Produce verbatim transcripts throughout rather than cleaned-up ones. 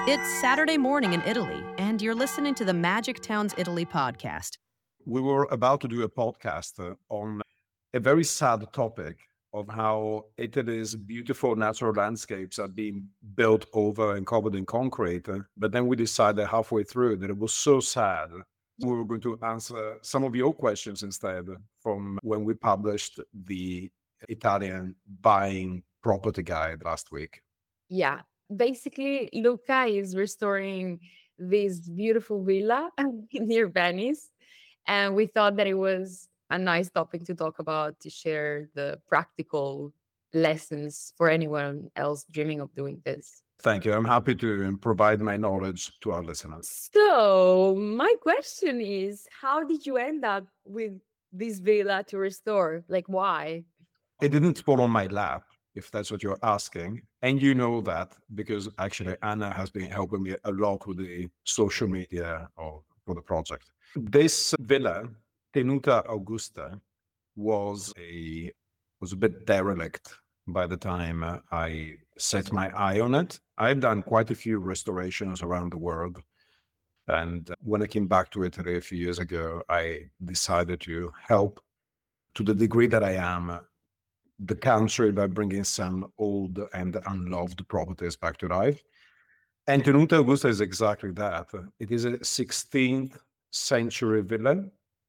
It's Saturday morning in Italy, and you're listening to the Magic Towns Italy podcast. We were about to do a podcast uh, on a very sad topic of how Italy's beautiful natural landscapes are being built over and covered in concrete. uh, But then we decided halfway through that it was so sad. We were going to answer some of your questions instead from when we published the Italian buying property guide last week. Yeah. Basically, Luca is restoring this beautiful villa near Venice. And we thought that it was a nice topic to talk about to share the practical lessons for anyone else dreaming of doing this. Thank you. I'm happy to provide my knowledge to our listeners. So, my question is how did you end up with this villa to restore? Like, why? It didn't fall on my lap, if that's what you're asking. And you know that because actually Anna has been helping me a lot with the social media of, for the project. This villa, Tenuta Augusta, was a was a bit derelict by the time uh, I set my eye on it. I've done quite a few restorations around the world. And when I came back to Italy a few years ago, I decided to help to the degree that I am the country by bringing some old and unloved properties back to life. And Tenuta Augusta is exactly that. It is a sixteenth century villa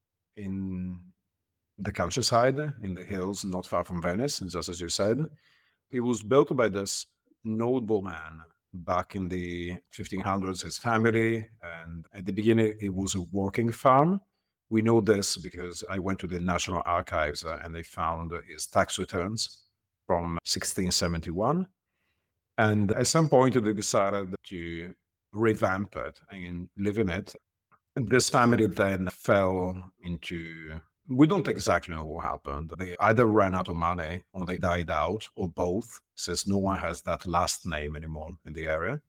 in the countryside, in the hills, not far from Venice, just as you said. It was built by this nobleman back in the fifteen hundreds, his family. And at the beginning, it was a working farm. We know this because I went to the National Archives uh, and they found his tax returns from sixteen seventy-one. And at some point, they decided to revamp it and live in it. And this family then fell into, we don't exactly know what happened. They either ran out of money or they died out or both, since no one has that last name anymore in the area.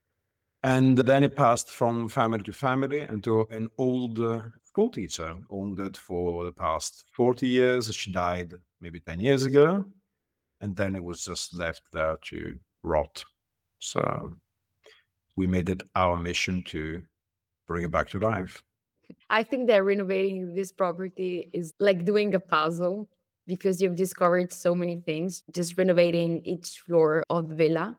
And then it passed from family to family until an old uh, school teacher owned it for the past forty years. She died maybe ten years ago. And then it was just left there to rot. So we made it our mission to bring it back to life. I think that renovating this property is like doing a puzzle because you've discovered so many things, just renovating each floor of the villa.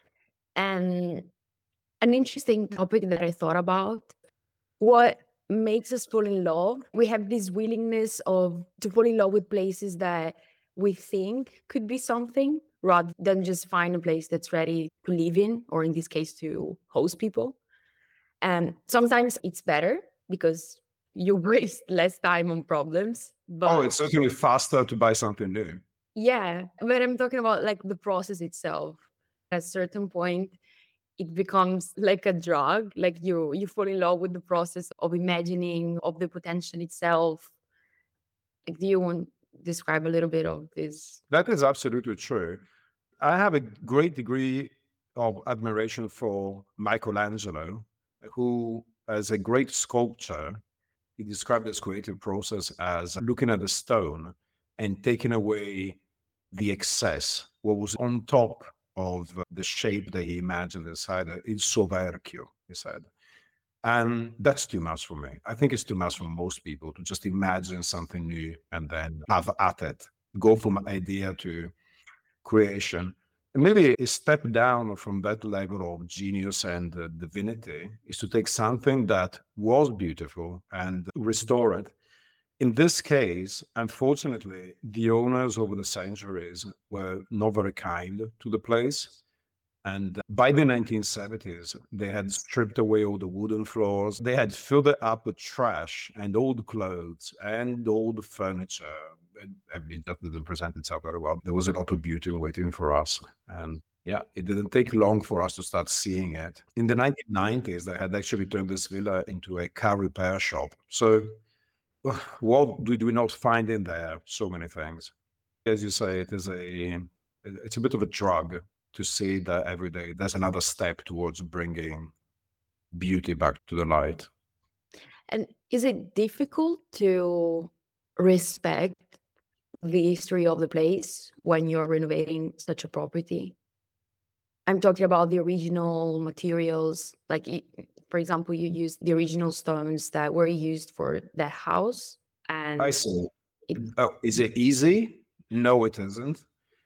And an interesting topic that I thought about, what makes us fall in love? We have this willingness of to fall in love with places that we think could be something rather than just find a place that's ready to live in, or in this case, to host people. And sometimes it's better because you waste less time on problems. Oh, But it's certainly faster to buy something new. yeah, but I'm talking about like the process itself. At a certain point, it becomes like a drug. Like you you fall in love with the process of imagining, of the potential itself. Like, do you want to describe a little bit of this? That is absolutely true. I have a great degree of admiration for Michelangelo, who, as a great sculptor, he described his creative process as looking at the stone and taking away the excess, what was on top of the shape that he imagined inside it. Il soverchio, he said. And that's too much for me. I think it's too much for most people to just imagine something new and then have at it, go from idea to creation. And maybe a step down from that level of genius and uh, divinity is to take something that was beautiful and restore it. In this case, unfortunately, the owners over the centuries were not very kind to the place. And by the nineteen seventies, they had stripped away all the wooden floors. They had filled it up with trash and old clothes and old furniture. And, I mean, that didn't present itself very well. There was a lot of beauty waiting for us. And yeah, it didn't take long for us to start seeing it. In the nineteen nineties, they had actually turned this villa into a car repair shop. So what did we not find in there? So many things. As you say, it is a it's a bit of a drug to see that every day there's another step towards bringing beauty back to the light. And is it difficult to respect the history of the place when you're renovating such a property? I'm talking about the original materials. Like, y- for example, you used the original stones that were used for the house, I and see. it Oh, is it easy? No, it isn't.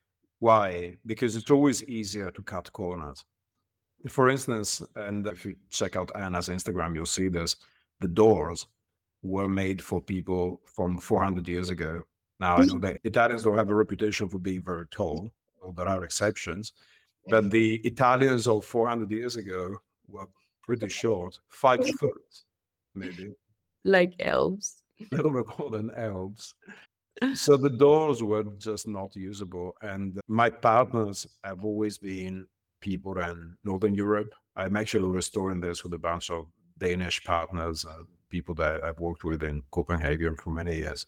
Why? Because it's always easier to cut corners. For instance, and if you check out Anna's Instagram, you'll see this. The doors were made for people from four hundred years ago. Now, I know that Italians don't have a reputation for being very tall, or there are exceptions, but the Italians of four hundred years ago were pretty short, five foot, maybe, like elves. a little bit more than elves. So the doors were just not usable. And my partners have always been people in Northern Europe. I'm actually restoring this with a bunch of Danish partners, uh, people that I've worked with in Copenhagen for many years.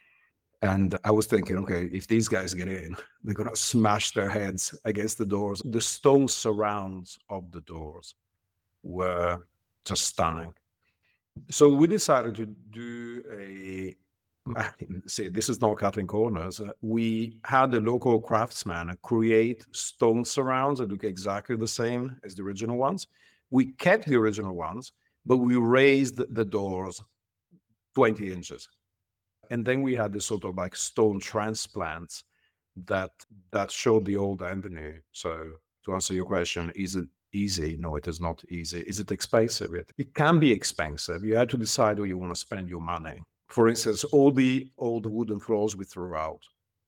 And I was thinking, okay, if these guys get in, they're going to smash their heads against the doors. The stone surrounds of the doors were just stunning. So we decided to do a see, this is not cutting corners. Uh, we had a local craftsman create stone surrounds that look exactly the same as the original ones. We kept the original ones, but we raised the doors twenty inches. And then we had this sort of like stone transplants that that showed the old and the new. So to answer your question, is it easy? No, it is not easy. Is it expensive? It, it can be expensive. You have to decide where you want to spend your money. For instance, all the old wooden floors we threw out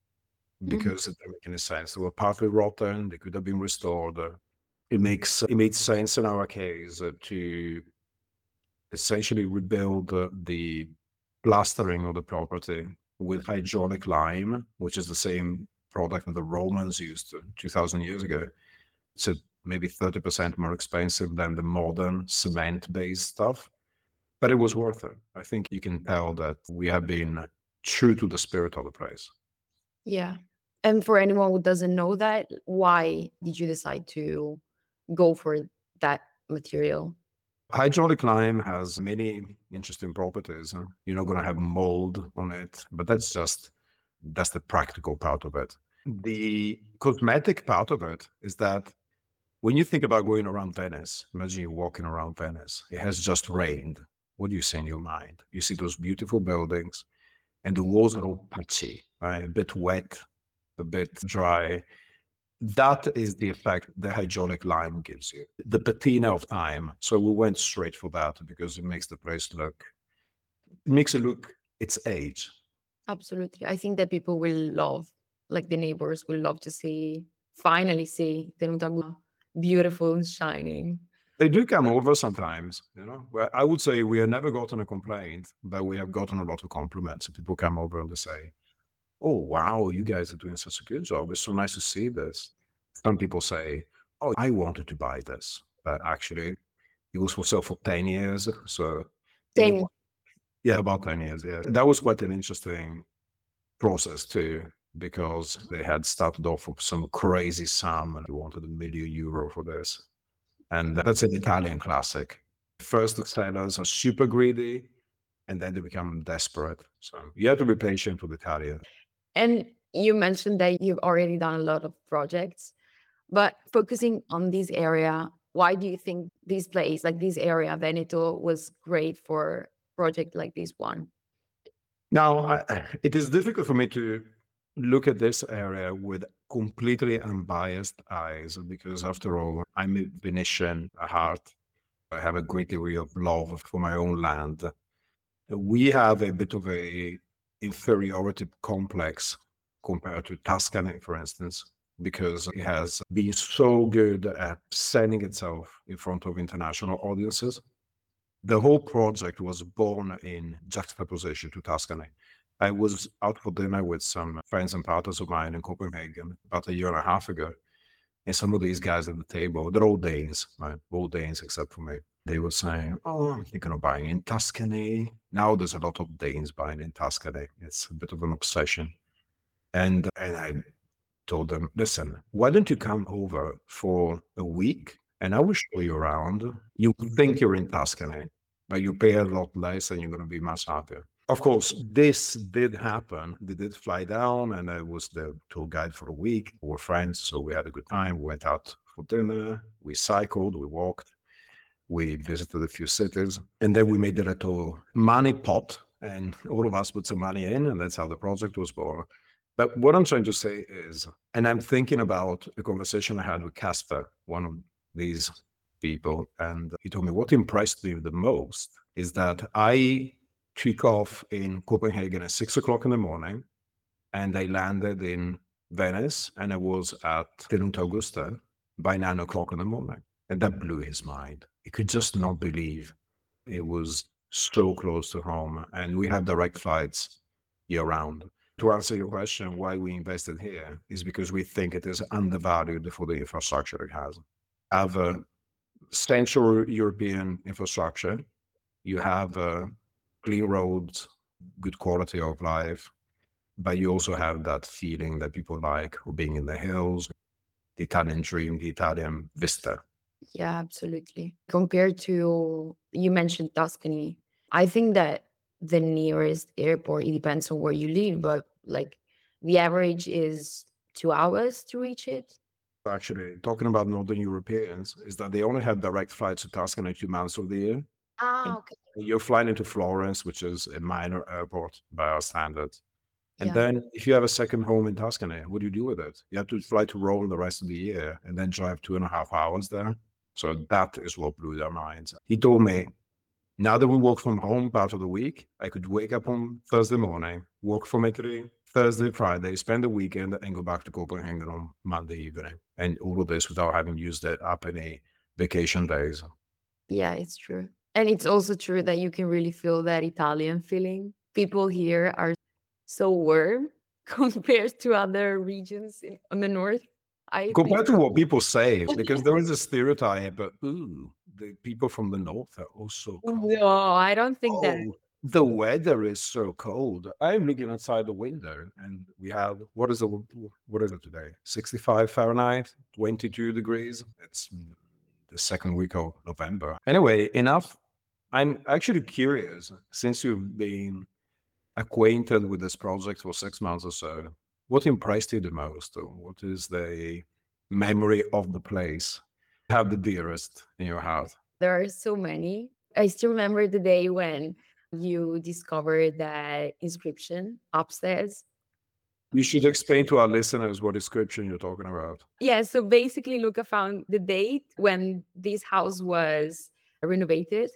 Mhm. because it didn't make any sense. They were partly rotten. They could have been restored. Uh, It makes it made sense in our case uh, to essentially rebuild uh, the plastering of the property with hydraulic lime, which is the same product that the Romans used uh, two thousand years ago. So maybe thirty percent more expensive than the modern cement-based stuff, but it was worth it. I think you can tell that we have been true to the spirit of the place. Yeah. And for anyone who doesn't know that, why did you decide to go for that material? Hydraulic lime has many interesting properties. uh, You're not going to have mold on it, but that's just that's the practical part of it. The cosmetic part of it is that when you think about going around Venice, imagine you're walking around Venice. It has just rained. What do you see in your mind? You see those beautiful buildings, and the walls are all patchy, right? A bit wet, a bit dry. That is the effect the hydraulic lime gives you, the patina of time. So we went straight for that because it makes the place look, it makes it look its age. Absolutely. I think that people will love, like the neighbors will love to see, finally see the Nutagua beautiful and shining. They do come over sometimes, you know. Well, I would say we have never gotten a complaint, but we have gotten a lot of compliments. People come over and they say, "Oh, wow, you guys are doing such a good job. It's so nice to see this." Some people say, "Oh, I wanted to buy this, but actually it was for sale for ten years." So, Same. yeah, about ten years. Yeah. That was quite an interesting process too, because they had started off with some crazy sum and they wanted a million euro for this. And that's an Italian classic. First, the sellers are super greedy and then they become desperate. So you have to be patient with Italians. And you mentioned that you've already done a lot of projects, but focusing on this area, why do you think this place, like this area, Veneto, was great for project like this one? Now, I, it is difficult for me to look at this area with completely unbiased eyes because, after all, I'm a Venetian at heart. I have a great degree of love for my own land. We have a bit of a inferiority complex compared to Tuscany, for instance, because it has been so good at selling itself in front of international audiences. The whole project was born in juxtaposition to Tuscany. I was out for dinner with some friends and partners of mine in Copenhagen about a year and a half ago. And some of these guys at the table, they're all Danes, right? All Danes except for me. They were saying, "Oh, I'm thinking of buying in Tuscany." Now there's a lot of Danes buying in Tuscany. It's a bit of an obsession. And and I told them, "Listen, why don't you come over for a week and I will show you around. You think you're in Tuscany, but you pay a lot less and you're going to be much happier." Of course, this did happen. They did fly down, and I was the tour guide for a week. We were friends, so we had a good time. We went out for dinner, we cycled, we walked, we visited a few cities, and then we made a little money pot, and all of us put some money in, and that's how the project was born. But what I'm trying to say is, and I'm thinking about a conversation I had with Casper, one of these people, and he told me what impressed me the most is that I took off in Copenhagen at six o'clock in the morning, and I landed in Venice, and I was at Tenuta Augusta by nine o'clock in the morning. And that blew his mind. He could just not believe it was so close to home. And we have direct flights year round. To answer your question, why we invested here is because we think it is undervalued for the infrastructure it has. Have a Central European infrastructure, you have uh, clean roads, good quality of life, but you also have that feeling that people like of being in the hills, the Italian dream, the Italian vista. Yeah, absolutely. Compared to, you mentioned Tuscany, I think that the nearest airport, it depends on where you live, but like the average is two hours to reach it. Actually, talking about Northern Europeans, is that they only have direct flights to Tuscany two months of the year. Ah, okay. You're flying into Florence, which is a minor airport by our standards. And Yeah. then if you have a second home in Tuscany, what do you do with it? You have to fly to Rome the rest of the year and then drive two and a half hours there. So that is what blew their minds. He told me, now that we work from home part of the week, I could wake up on Thursday morning, work from Italy, Thursday, Friday, spend the weekend, and go back to Copenhagen on Monday evening. And all of this without having used it up any vacation days. Yeah, it's true. And it's also true that you can really feel that Italian feeling. People here are so warm compared to other regions in, on the north. I Compared think. to what people say, because there is a stereotype, but ooh, the people from the north are also cold. No, I don't think that. Oh, the weather is so cold. I'm looking outside the window, and we have what is it? What is it today? sixty-five Fahrenheit, twenty-two degrees. It's mm, the second week of November. Anyway, enough. I'm actually curious, since you've been acquainted with this project for six months or so, what impressed you the most? Or what is the memory of the place? Have the dearest in your heart? There are so many. I still remember the day when you discovered that inscription upstairs. You should explain to our listeners what description you're talking about. Yeah, so basically, Luca found the date when this house was renovated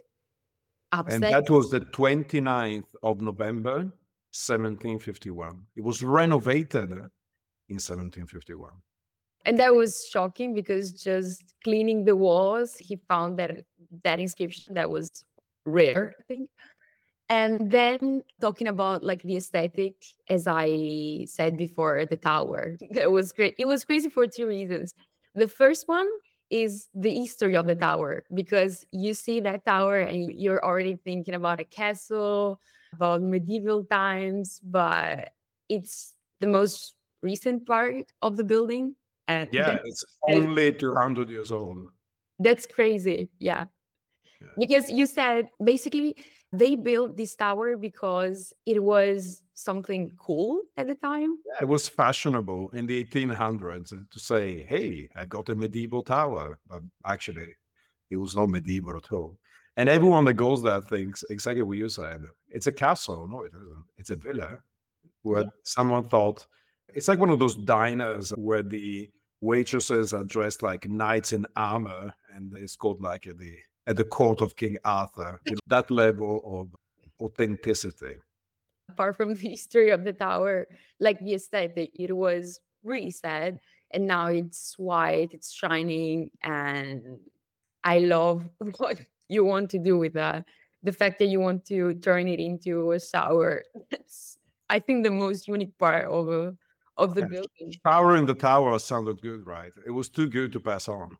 And upstairs. that was the twenty-ninth of November, seventeen fifty-one. It was renovated in seventeen fifty-one. And that was shocking because just cleaning the walls, he found that that inscription that was rare, I think. And then talking about like the aesthetic, as I said before, the tower. That was great. It was crazy for two reasons. The first one is the history of the tower, because you see that tower and you're already thinking about a castle, about medieval times, but it's the most recent part of the building. And Yeah, that- it's only two hundred years old. that's crazy. Yeah. Yeah. Because you said basically they built this tower because it was something cool at the time. It was fashionable in the eighteen hundreds to say, hey, I got a medieval tower. But actually, it was not medieval at all. And everyone that goes there thinks exactly what you said. It's a castle. No, it isn't. It's a villa where Yeah. someone thought it's like one of those diners where the waitresses are dressed like knights in armor, and it's called like at the at the court of King Arthur. You know, that level of authenticity. Apart from the history of the tower, like the aesthetic, it was really sad. And now it's white, it's shining, and I love what you want to do with that. The fact that you want to turn it into a shower. That's, I think, the most unique part of a, of the Yeah. building. Power in the tower sounded good, right? It was too good to pass on.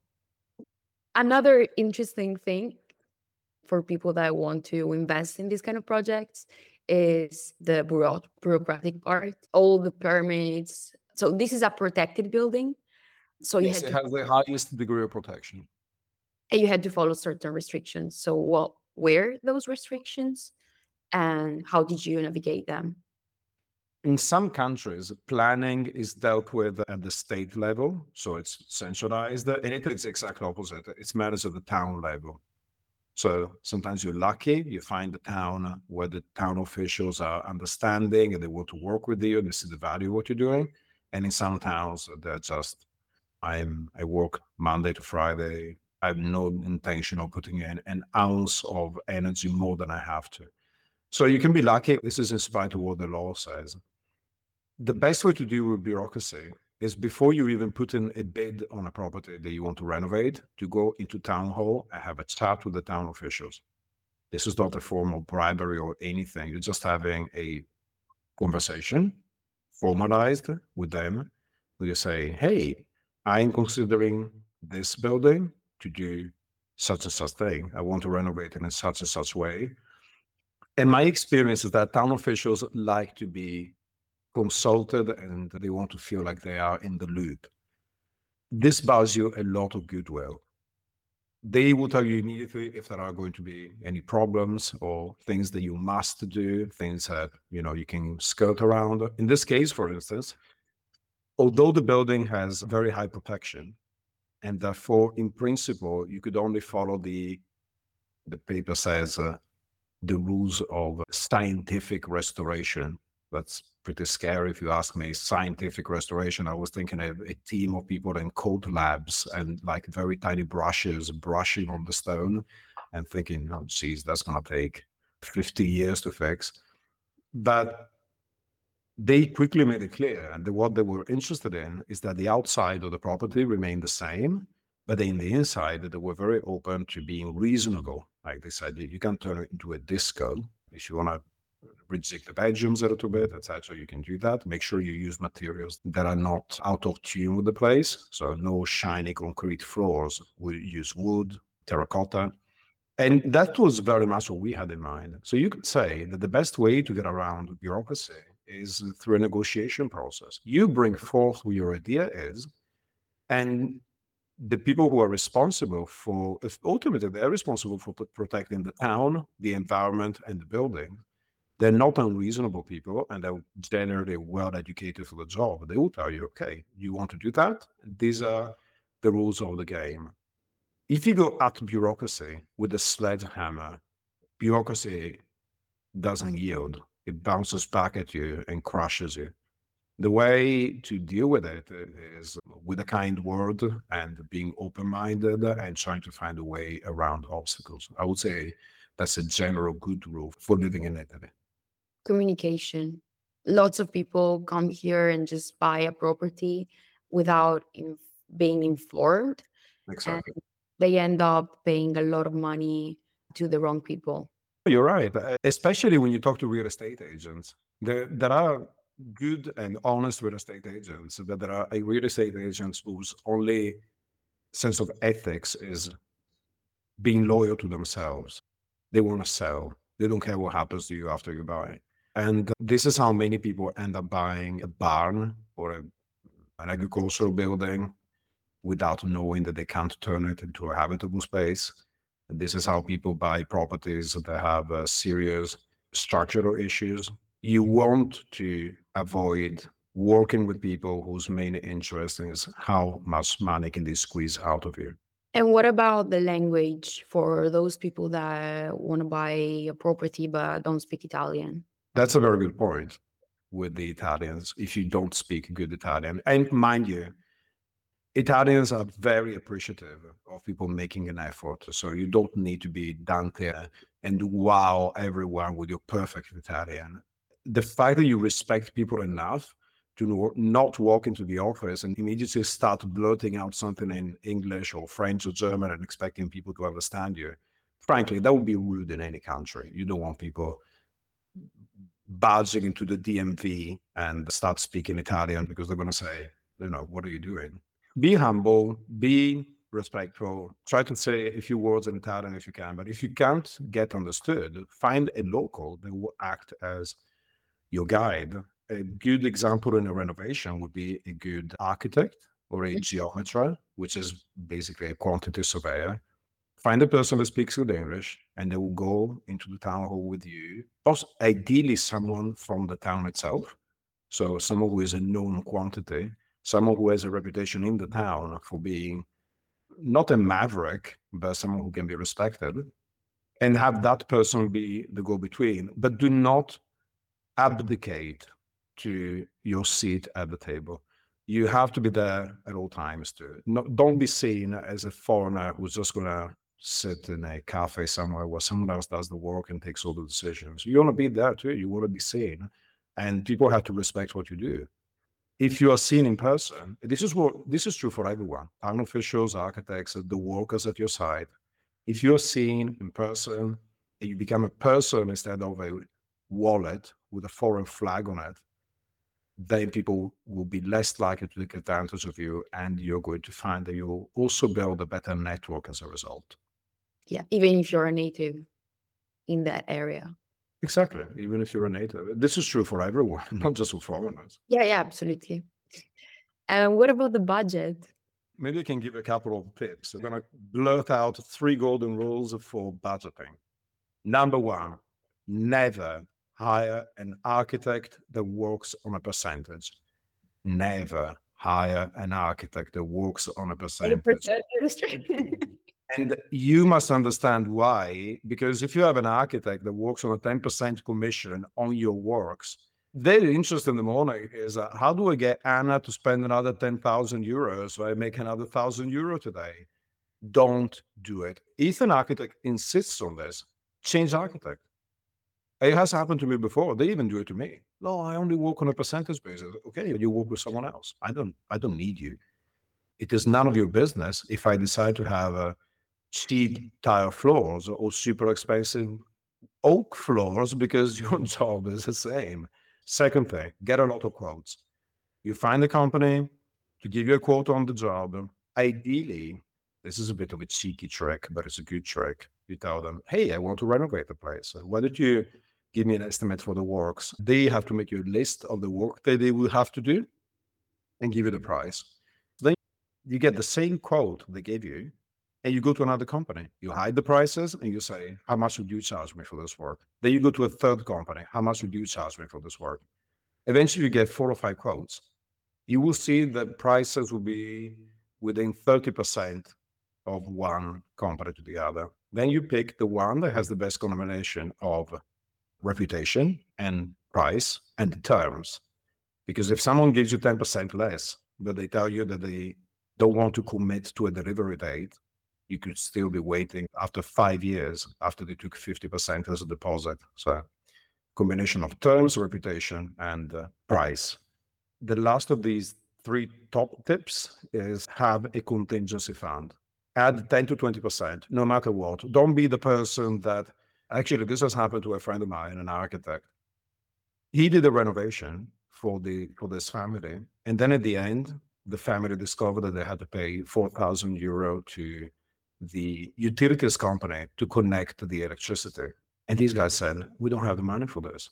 Another interesting thing for people that want to invest in these kind of projects is the bureau- bureaucratic part, all the permits. So this is a protected building. So you Yes, had it to, has the highest degree of protection. and you had to follow certain restrictions. So what were those restrictions? And how did you navigate them? In some countries, planning is dealt with at the state level, so it's centralized. In Italy, it's exactly opposite. It's managed at the town level. So sometimes you're lucky, you find a town where the town officials are understanding and they want to work with you, they see the value of what you're doing. And in some towns, they're just, I'm I work Monday to Friday. I have no intention of putting in an ounce of energy more than I have to. So you can be lucky. This is in spite of what the law says. The best way to deal with bureaucracy is before you even put in a bid on a property that you want to renovate, to go into town hall and have a chat with the town officials. This is not a form of bribery or anything. You're just having a conversation formalized with them. You say, hey, I'm considering this building to do such and such thing. I want to renovate it in such and such way. And my experience is that town officials like to be consulted and they want to feel like they are in the loop. This buys you a lot of goodwill. They will tell you immediately if there are going to be any problems or things that you must do, things that you know you can skirt around. In this case, for instance, although the building has very high protection, and therefore, in principle, you could only follow the the paper says uh, the rules of scientific restoration. That's pretty scary if you ask me. Scientific restoration, I was thinking of a team of people in cold labs and like very tiny brushes brushing on the stone and thinking, oh, geez, that's going to take fifty years to fix. But they quickly made it clear, and the, what they were interested in is that the outside of the property remained the same, but in the inside, they were very open to being reasonable. Like they said, you can turn it into a disco if you want to reject the bedrooms a little bit, et cetera. You can do that. Make sure you use materials that are not out of tune with the place. So no shiny concrete floors. We use wood, terracotta. And that was very much what we had in mind. So you could say that the best way to get around bureaucracy is through a negotiation process. You bring forth what your idea is, and the people who are responsible for, if ultimately they're responsible for p- protecting the town, the environment, and the building. They're not unreasonable people, and they're generally well educated for the job. They will tell you, okay, you want to do that? These are the rules of the game. If you go at bureaucracy with a sledgehammer, bureaucracy doesn't yield. It bounces back at you and crushes you. The way to deal with it is with a kind word and being open-minded and trying to find a way around obstacles. I would say that's a general good rule for living in Italy. Communication. Lots of people come here and just buy a property without inf- being informed, and Exactly. they end up paying a lot of money to the wrong people. You're right, uh, especially when you talk to real estate agents. There, there are good and honest real estate agents, but there are uh, real estate agents whose only sense of ethics is being loyal to themselves. They want to sell. They don't care what happens to you after you buy. And this is how many people end up buying a barn or a, an agricultural building without knowing that they can't turn it into a habitable space. And this is how people buy properties that have uh, serious structural issues. You want to avoid working with people whose main interest is how much money can they squeeze out of you. And what about the language for those people that want to buy a property but don't speak Italian? That's a very good point with the Italians if you don't speak good Italian. And mind you, Italians are very appreciative of people making an effort. So you don't need to be Dante and wow everyone with your perfect Italian. The fact that you respect people enough to no- not walk into the office and immediately start blurting out something in English or French or German and expecting people to understand you. Frankly, that would be rude in any country. You don't want people barging into the D M V and start speaking Italian because they're going to say, you know, what are you doing? Be humble, be respectful, try to say a few words in Italian if you can. But if you can't get understood, find a local that will act as your guide. A good example in a renovation would be a good architect or a geometer, which is basically a quantity surveyor. Find a person that speaks good English, and they will go into the town hall with you. Also, ideally, someone from the town itself. So someone who is a known quantity, someone who has a reputation in the town for being not a maverick, but someone who can be respected, and have that person be the go-between. But do not abdicate to your seat at the table. You have to be there at all times too. No, don't be seen as a foreigner who's just going to sit in a cafe somewhere where someone else does the work and takes all the decisions. You want to be there too. You want to be seen, and people have to respect what you do. If you are seen in person, this is what this is true for everyone: town officials, architects, the workers at your site. If you're seen in person, and you become a person instead of a wallet with a foreign flag on it, then people will be less likely to take advantage of you, and you're going to find that you'll also build a better network as a result. Yeah, even if you're a native in that area. Exactly. Even if you're a native, this is true for everyone, not just for foreigners. Yeah, yeah, absolutely. And what about the budget? Maybe I can give a couple of tips. I'm going to blurt out three golden rules for budgeting. Number one, never hire an architect that works on a percentage. Never hire an architect that works on a percentage. And you must understand why, because if you have an architect that works on a ten percent commission on your works, their interest in the morning is uh, how do I get Anna to spend another ten thousand euros so I make another one thousand euro today? Don't do it. If an architect insists on this, change architect. It has happened to me before. They even do it to me. No, I only work on a percentage basis. Okay, you work with someone else. I don't, I don't need you. It is none of your business if I decide to have a cheap tile floors or super expensive oak floors because your job is the same. Second thing, get a lot of quotes. You find a company to give you a quote on the job. Ideally, this is a bit of a cheeky trick, but it's a good trick. You tell them, hey, I want to renovate the place. Why don't you give me an estimate for the works? They have to make you a list of the work that they will have to do and give you the price. Then you get the same quote they gave you, and you go to another company. You hide the prices and you say, how much would you charge me for this work? Then you go to a third company. How much would you charge me for this work? Eventually you get four or five quotes. You will see that prices will be within thirty percent of one company to the other. Then you pick the one that has the best combination of reputation and price and terms. Because if someone gives you ten percent less, but they tell you that they don't want to commit to a delivery date, you could still be waiting after five years after they took fifty percent as a deposit. So combination of terms, reputation, and uh, price. The last of these three top tips is have a contingency fund. Add ten to twenty percent, no matter what. Don't be the person that, actually, this has happened to a friend of mine, an architect. He did a renovation for the for this family. And then at the end, the family discovered that they had to pay four thousand euro to the utilities company to connect the electricity. And these guys said, we don't have the money for this.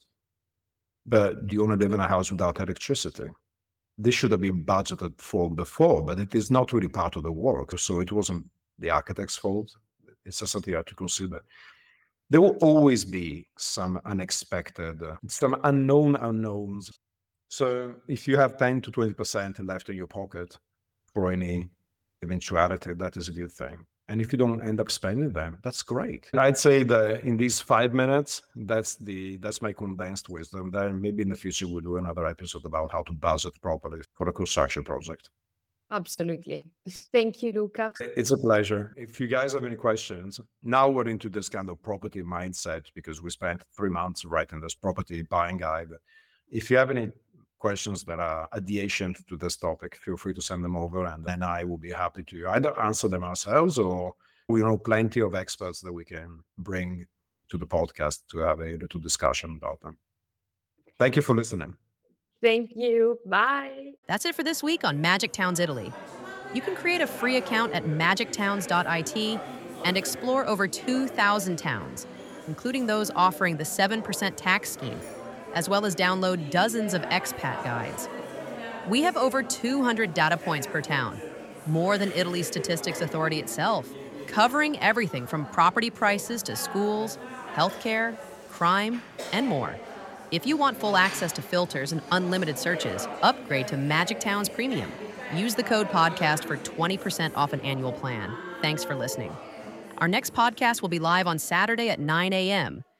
But do you want to live in a house without electricity? This should have been budgeted for before, but it is not really part of the work. So it wasn't the architect's fault. It's just something you have to consider. There will always be some unexpected, uh, some unknown unknowns. So if you have ten to twenty percent left in your pocket for any eventuality, that is a good thing. And if you don't end up spending them, that's great. I'd say that in these five minutes, that's the that's my condensed wisdom. Then maybe in the future we'll do another episode about how to budget properly for a construction project. Absolutely. Thank you, Luca. It's a pleasure. If you guys have any questions, now we're into this kind of property mindset because we spent three months writing this property buying guide. If you have any questions that are adjacent to this topic, feel free to send them over, and then I will be happy to either answer them ourselves, or we know plenty of experts that we can bring to the podcast to have a little discussion about them. Thank you for listening. Thank you. Bye. That's it for this week on Magic Towns Italy. You can create a free account at magic towns dot I T and explore over two thousand towns, including those offering the seven percent tax scheme, as well as download dozens of expat guides. We have over two hundred data points per town, more than Italy's Statistics Authority itself, covering everything from property prices to schools, healthcare, crime, and more. If you want full access to filters and unlimited searches, upgrade to Magic Towns Premium. Use the code podcast for twenty percent off an annual plan. Thanks for listening. Our next podcast will be live on Saturday at nine a.m.